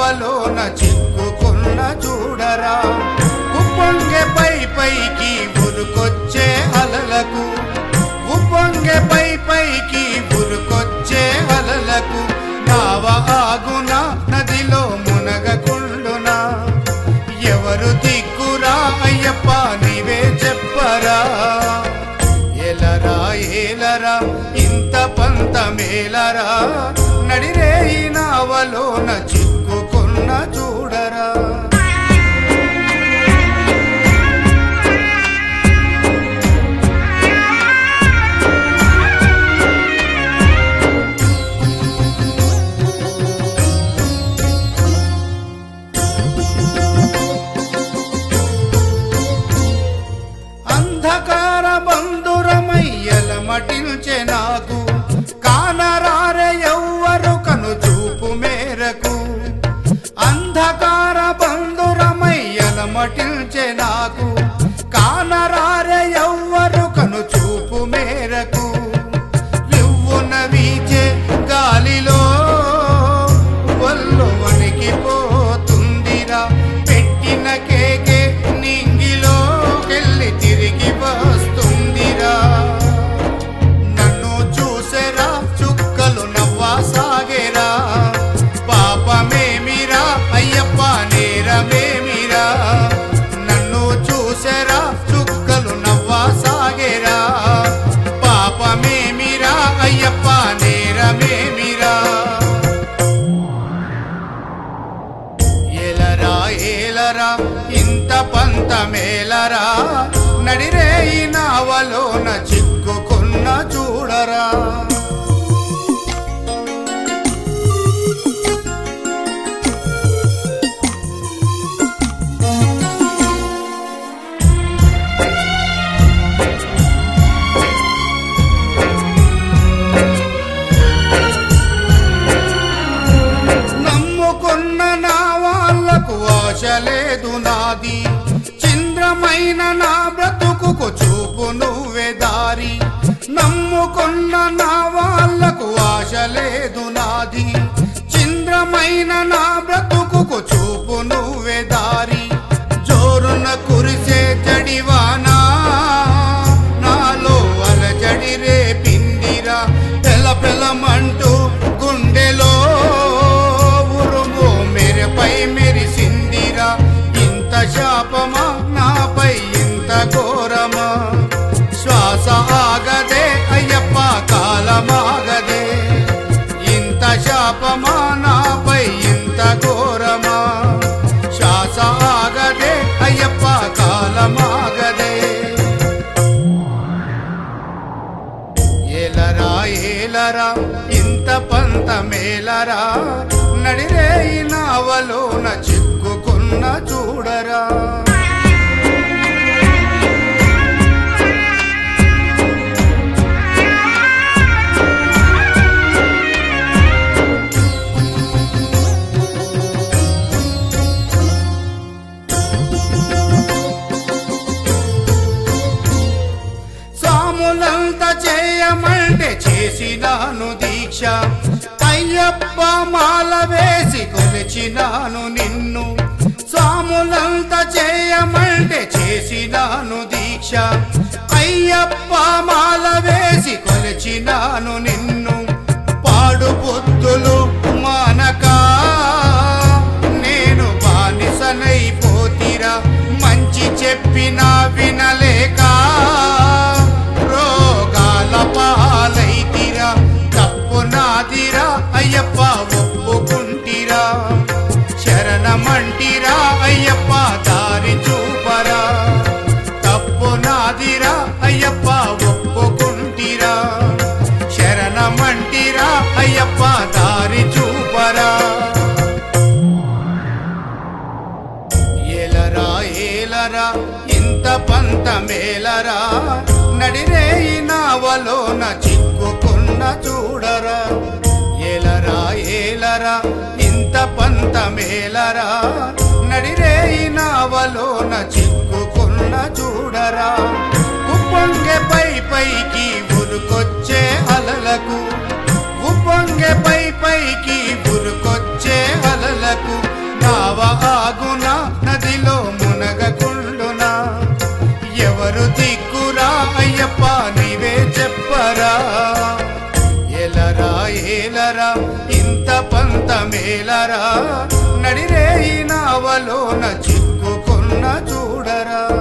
నావలోన చిక్కుకున్న చూడరా ఉప్పొంగె పైకి ఉరుకొచ్చే అలలకు ఉప్పొంగె పైకి ఉరుకొచ్చే అలలకు నావ ఆగునా నదిలో మునగకుండునా ఎవరు దిక్కురా అయ్యప్ప నీవే చెప్పరా ఎలరా ఏలరా ఇంత పంతమేలరా నడిరే ఈ నావలోన చిక్కుకున్న చూడరా అంధకార బంధురమయ్యల మటిల్చె నాకు కానరారే ఎవ్వరు కను చూపు మేరకు అంధకార బంధురమయ్యల మటిల్చె నాకు కానరారే ఎవ్వరు కను చూపు మేరకు రివ్వున వీచే గాలిలో వల్లు వణికిపోతుందిరా పెట్టిన కేకే నింగిలో కెళ్ళి తిరిగి వస్తుందిరా నన్ను చూసెరా చుక్కలు నవ్వసాగేరా పాపమేమిరా అయ్యప్ప నేరమేమిరా నన్ను చూసెరా చుక్కలు నవ్వసాగేరా పాపమేమిరా అయ్యప్ప నేరమేమిరా ఏలరా ఏలరా ఇంత పంతమేలరా నడిరే ఈ నావలోన చిక్కుకున్న చూడరా నమ్ముకున్న నా వాళ్ళకు ఆశ లేదు నాది చింద్రమైన నా బ్రతుకుకు చూపు నువ్వే దారి నమ్ముకున్న నా వాళ్ళకు ఆశ లేదు నాది చింద్రమైన నా బ్రతుకుకు చూపు నువ్వే దారి జోరున కురిసే జడివానా నాలో అలజడి రేపిందిరా పెలపెలమంటూ గుండెలో ఉరుము మెరపై మెరిసిందిరా ఇంత శాపమా నాపై ఇంత ఘోరమా శ్వాస ఆగదే అయ్యప్ప కాలమాగదే ఇంత శాపమా నాపై ఇంత ఘోరమా శ్వాస ఆగదే అయ్యప్ప కాలమాగదే ఏలరా ఏలరా ఇంత పంతమేలరా నడిరే ఈ నావలోన చిక్కుకున్న చూడరా సాములంత చేయమంటే చేసినాను దీక్ష అయ్యప్ప మాల వేసి కొలిచినాను నిన్ను సాములంత చేయమంటే చేసినాను దీక్ష అయ్యప్ప మాల వేసి కొలిచినాను నిన్ను పాడు బుద్ధులు మానక నేను బానిసనైపోతిరా మంచి చెప్పినా వినలేక రోగాల పాలైతిరా తప్పు నాదిరా అయ్యప్ప ఒప్పుకుంటిరా శరణమంటిరా అయ్యప్ప దారి చూపరా తప్పు నాదిరా అయ్యప్ప ఒప్పుకుంటిరా శరణమంటిరా అయ్యప్ప దారి చూపరా ఏలరా ఏలరా ఇంత పంతమేలరా నడిరే ఈ నావలోన చిక్కుకున్న చూడరా ఏలరా ఏలరా ఇంత పంతమేలరా నడిరే ఈ నావలోన చిక్కుకున్న చూడరా ఉప్పొంగె పైకి ఉరుకొచ్చే అలలకు ఉప్పొంగె పైకి ఉరుకొచ్చే అలలకు ఎవరు దిక్కురా అయ్యప్ప నీవే చెప్పరా ఏలరా ఏలరా ఇంత పంతమేలరా నడిరేయి నావలోన చిక్కుకున్న చూడరా